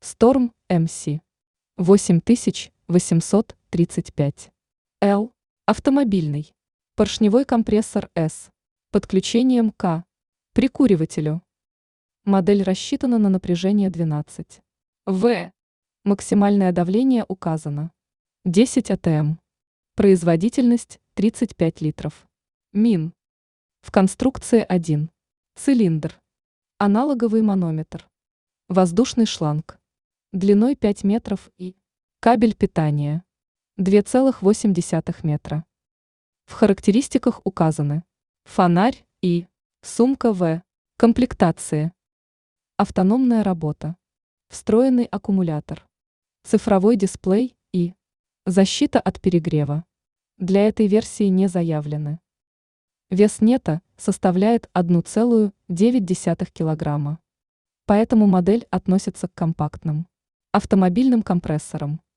Storm MC 8835. L. Автомобильный. Поршневой компрессор S. Подключением к прикуривателю. Модель рассчитана на напряжение 12 В. Максимальное давление указано 10 атм. Производительность 35 литров. МИН. В конструкции 1. Цилиндр. Аналоговый манометр. Воздушный шланг. Длиной 5 метров и кабель питания 2,8 метра. В характеристиках указаны фонарь и сумка В. Комплектации. Автономная работа. Встроенный аккумулятор. Цифровой дисплей и защита от перегрева. Для этой версии не заявлены. Вес нета составляет 1,9 килограмма. Поэтому модель относится к компактным автомобильным компрессорам.